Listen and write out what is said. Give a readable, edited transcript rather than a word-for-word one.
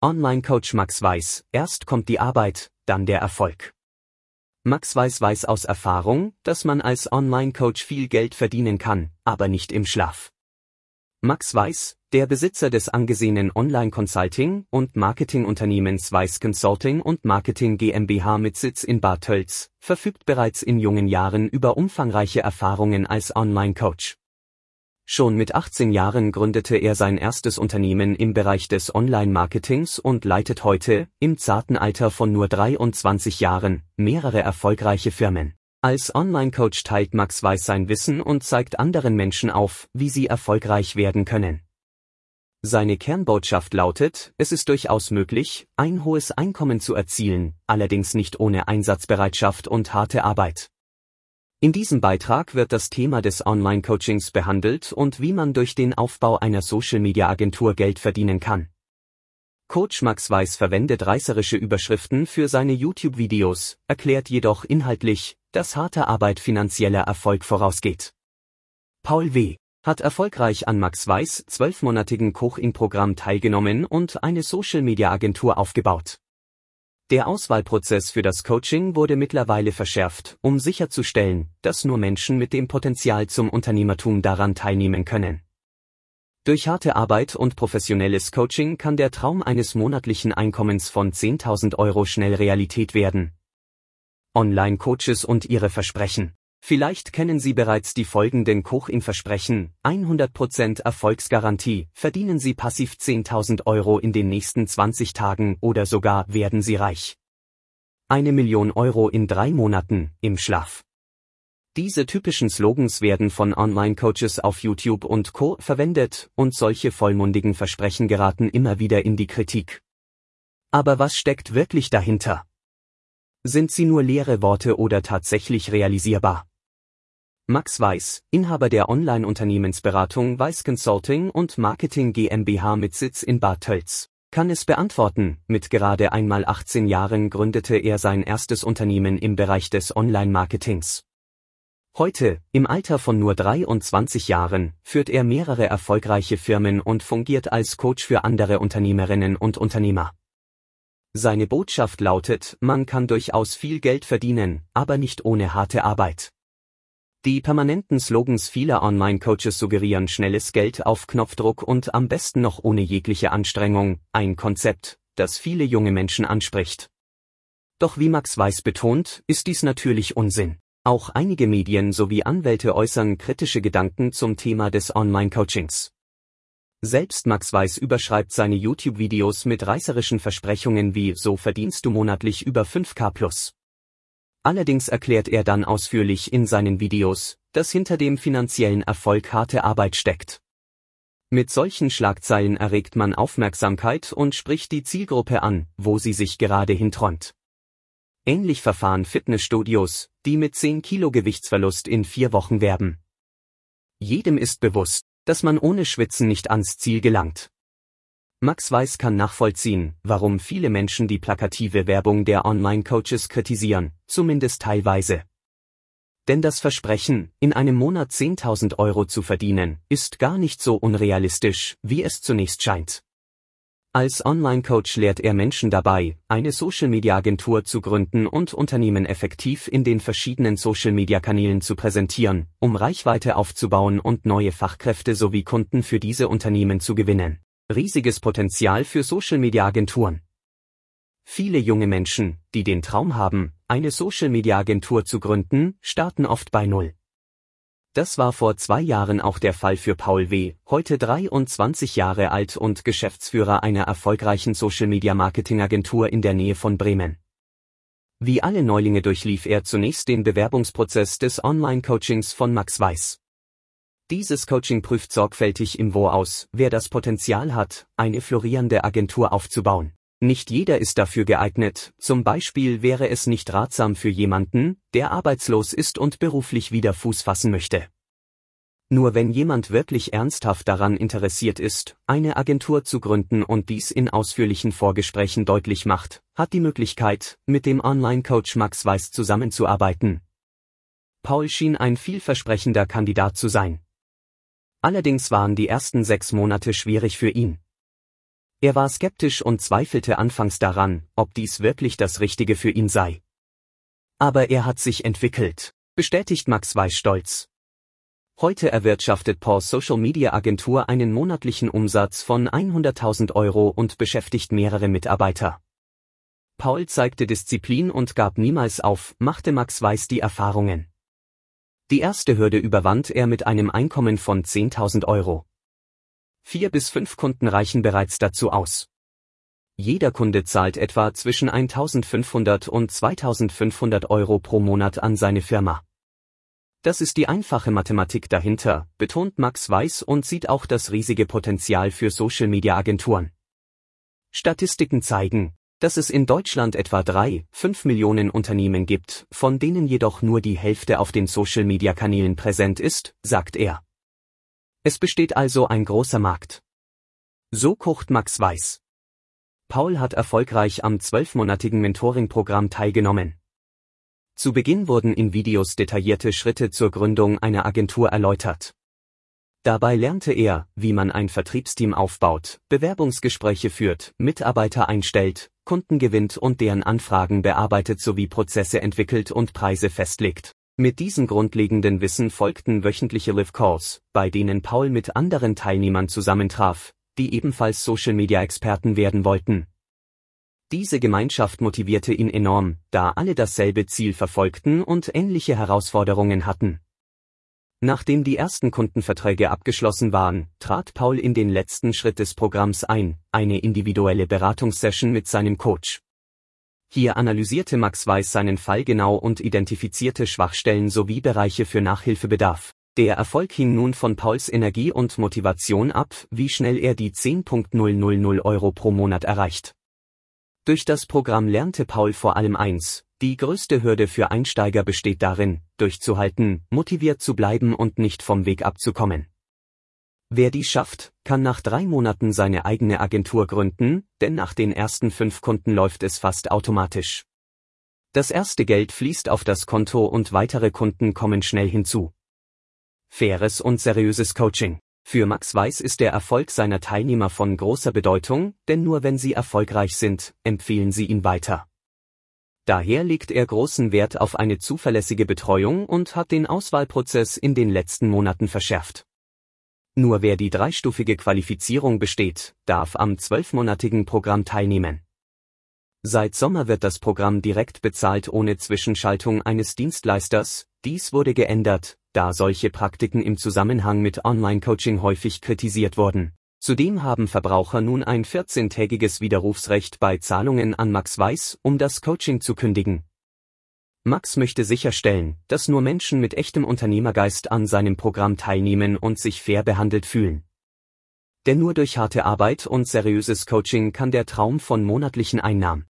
Online-Coach Max Weiß: Erst kommt die Arbeit, dann der Erfolg. Max Weiß weiß aus Erfahrung, dass man als Online-Coach viel Geld verdienen kann, aber nicht im Schlaf. Max Weiß, der Besitzer des angesehenen Online-Consulting- und Marketingunternehmens Weiß Consulting und Marketing GmbH mit Sitz in Bad Tölz, verfügt bereits in jungen Jahren über umfangreiche Erfahrungen als Online-Coach. Schon mit 18 Jahren gründete er sein erstes Unternehmen im Bereich des Online-Marketings und leitet heute, im zarten Alter von nur 23 Jahren, mehrere erfolgreiche Firmen. Als Online-Coach teilt Max Weiß sein Wissen und zeigt anderen Menschen auf, wie sie erfolgreich werden können. Seine Kernbotschaft lautet: Es ist durchaus möglich, ein hohes Einkommen zu erzielen, allerdings nicht ohne Einsatzbereitschaft und harte Arbeit. In diesem Beitrag wird das Thema des Online-Coachings behandelt und wie man durch den Aufbau einer Social-Media-Agentur Geld verdienen kann. Coach Max Weiß verwendet reißerische Überschriften für seine YouTube-Videos, erklärt jedoch inhaltlich, dass harte Arbeit finanzieller Erfolg vorausgeht. Paul W. hat erfolgreich an Max Weiß' 12-monatigen Coaching-Programm teilgenommen und eine Social-Media-Agentur aufgebaut. Der Auswahlprozess für das Coaching wurde mittlerweile verschärft, um sicherzustellen, dass nur Menschen mit dem Potenzial zum Unternehmertum daran teilnehmen können. Durch harte Arbeit und professionelles Coaching kann der Traum eines monatlichen Einkommens von 10.000 € schnell Realität werden. Online-Coaches und ihre Versprechen. Vielleicht kennen Sie bereits die folgenden Coaching-Versprechen: 100% Erfolgsgarantie, verdienen Sie passiv 10.000 € in den nächsten 20 Tagen oder sogar werden Sie reich. 1 Million € in 3 Monaten, im Schlaf. Diese typischen Slogans werden von Online-Coaches auf YouTube und Co. verwendet, und solche vollmundigen Versprechen geraten immer wieder in die Kritik. Aber was steckt wirklich dahinter? Sind sie nur leere Worte oder tatsächlich realisierbar? Max Weiß, Inhaber der Online-Unternehmensberatung Weiß Consulting und Marketing GmbH mit Sitz in Bad Tölz, kann es beantworten. Mit gerade einmal 18 Jahren gründete er sein erstes Unternehmen im Bereich des Online-Marketings. Heute, im Alter von nur 23 Jahren, führt er mehrere erfolgreiche Firmen und fungiert als Coach für andere Unternehmerinnen und Unternehmer. Seine Botschaft lautet: Man kann durchaus viel Geld verdienen, aber nicht ohne harte Arbeit. Die permanenten Slogans vieler Online-Coaches suggerieren schnelles Geld auf Knopfdruck und am besten noch ohne jegliche Anstrengung, ein Konzept, das viele junge Menschen anspricht. Doch wie Max Weiß betont, ist dies natürlich Unsinn. Auch einige Medien sowie Anwälte äußern kritische Gedanken zum Thema des Online-Coachings. Selbst Max Weiß überschreibt seine YouTube-Videos mit reißerischen Versprechungen wie: So verdienst du monatlich über 5.000+. Allerdings erklärt er dann ausführlich in seinen Videos, dass hinter dem finanziellen Erfolg harte Arbeit steckt. Mit solchen Schlagzeilen erregt man Aufmerksamkeit und spricht die Zielgruppe an, wo sie sich gerade hinträumt. Ähnlich verfahren Fitnessstudios, die mit 10 Kilo Gewichtsverlust in 4 Wochen werben. Jedem ist bewusst, dass man ohne Schwitzen nicht ans Ziel gelangt. Max Weiß kann nachvollziehen, warum viele Menschen die plakative Werbung der Online-Coaches kritisieren, zumindest teilweise. Denn das Versprechen, in einem Monat 10.000 € zu verdienen, ist gar nicht so unrealistisch, wie es zunächst scheint. Als Online-Coach lehrt er Menschen dabei, eine Social-Media-Agentur zu gründen und Unternehmen effektiv in den verschiedenen Social-Media-Kanälen zu präsentieren, um Reichweite aufzubauen und neue Fachkräfte sowie Kunden für diese Unternehmen zu gewinnen. Riesiges Potenzial für Social-Media-Agenturen. Viele junge Menschen, die den Traum haben, eine Social-Media-Agentur zu gründen, starten oft bei Null. Das war vor 2 Jahren auch der Fall für Paul W., heute 23 Jahre alt und Geschäftsführer einer erfolgreichen Social-Media-Marketing-Agentur in der Nähe von Bremen. Wie alle Neulinge durchlief er zunächst den Bewerbungsprozess des Online-Coachings von Max Weiß. Dieses Coaching prüft sorgfältig im Voraus, wer das Potenzial hat, eine florierende Agentur aufzubauen. Nicht jeder ist dafür geeignet, zum Beispiel wäre es nicht ratsam für jemanden, der arbeitslos ist und beruflich wieder Fuß fassen möchte. Nur wenn jemand wirklich ernsthaft daran interessiert ist, eine Agentur zu gründen und dies in ausführlichen Vorgesprächen deutlich macht, hat die Möglichkeit, mit dem Online-Coach Max Weiß zusammenzuarbeiten. Paul schien ein vielversprechender Kandidat zu sein. Allerdings waren die ersten 6 Monate schwierig für ihn. Er war skeptisch und zweifelte anfangs daran, ob dies wirklich das Richtige für ihn sei. Aber er hat sich entwickelt, bestätigt Max Weiß stolz. Heute erwirtschaftet Pauls Social-Media-Agentur einen monatlichen Umsatz von 100.000 Euro und beschäftigt mehrere Mitarbeiter. Paul zeigte Disziplin und gab niemals auf, machte Max Weiß die Erfahrungen. Die erste Hürde überwand er mit einem Einkommen von 10.000 Euro. 4 bis 5 Kunden reichen bereits dazu aus. Jeder Kunde zahlt etwa zwischen 1.500 und 2.500 Euro pro Monat an seine Firma. Das ist die einfache Mathematik dahinter, betont Max Weiß und sieht auch das riesige Potenzial für Social-Media-Agenturen. Statistiken zeigen, dass es in Deutschland etwa 3-5 Millionen Unternehmen gibt, von denen jedoch nur die Hälfte auf den Social-Media-Kanälen präsent ist, sagt er. Es besteht also ein großer Markt. So kocht Max Weiß. Paul hat erfolgreich am 12-monatigen Mentoring-Programm teilgenommen. Zu Beginn wurden in Videos detaillierte Schritte zur Gründung einer Agentur erläutert. Dabei lernte er, wie man ein Vertriebsteam aufbaut, Bewerbungsgespräche führt, Mitarbeiter einstellt, Kunden gewinnt und deren Anfragen bearbeitet sowie Prozesse entwickelt und Preise festlegt. Mit diesem grundlegenden Wissen folgten wöchentliche Live-Calls, bei denen Paul mit anderen Teilnehmern zusammentraf, die ebenfalls Social-Media-Experten werden wollten. Diese Gemeinschaft motivierte ihn enorm, da alle dasselbe Ziel verfolgten und ähnliche Herausforderungen hatten. Nachdem die ersten Kundenverträge abgeschlossen waren, trat Paul in den letzten Schritt des Programms ein, eine individuelle Beratungssession mit seinem Coach. Hier analysierte Max Weiß seinen Fall genau und identifizierte Schwachstellen sowie Bereiche für Nachhilfebedarf. Der Erfolg hing nun von Pauls Energie und Motivation ab, wie schnell er die 10.000 Euro pro Monat erreicht. Durch das Programm lernte Paul vor allem eins: Die größte Hürde für Einsteiger besteht darin, durchzuhalten, motiviert zu bleiben und nicht vom Weg abzukommen. Wer dies schafft, kann nach 3 Monaten seine eigene Agentur gründen, denn nach den ersten 5 Kunden läuft es fast automatisch. Das erste Geld fließt auf das Konto und weitere Kunden kommen schnell hinzu. Faires und seriöses Coaching. Für Max Weiß ist der Erfolg seiner Teilnehmer von großer Bedeutung, denn nur wenn sie erfolgreich sind, empfehlen sie ihn weiter. Daher legt er großen Wert auf eine zuverlässige Betreuung und hat den Auswahlprozess in den letzten Monaten verschärft. Nur wer die 3-stufige Qualifizierung besteht, darf am 12-monatigen Programm teilnehmen. Seit Sommer wird das Programm direkt bezahlt ohne Zwischenschaltung eines Dienstleisters. Dies wurde geändert, da solche Praktiken im Zusammenhang mit Online-Coaching häufig kritisiert wurden. Zudem haben Verbraucher nun ein 14-tägiges Widerrufsrecht bei Zahlungen an Max Weiß, um das Coaching zu kündigen. Max möchte sicherstellen, dass nur Menschen mit echtem Unternehmergeist an seinem Programm teilnehmen und sich fair behandelt fühlen. Denn nur durch harte Arbeit und seriöses Coaching kann der Traum von monatlichen Einnahmen